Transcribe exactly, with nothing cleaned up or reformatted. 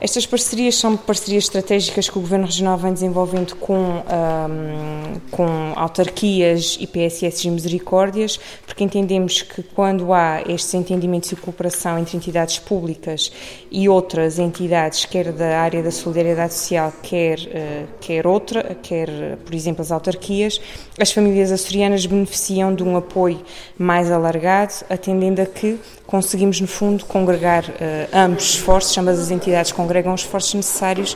Estas parcerias são parcerias estratégicas que o Governo Regional vem desenvolvendo com, um, com autarquias e P S S e misericórdias, porque entendemos que quando há estes entendimentos e cooperação entre entidades públicas e outras entidades, quer da área da solidariedade social, quer, uh, quer outra, quer, por exemplo, as autarquias, as famílias açorianas beneficiam de um apoio mais alargado, atendendo a que conseguimos, no fundo, congregar uh, ambos os esforços, ambas as entidades congregam os esforços necessários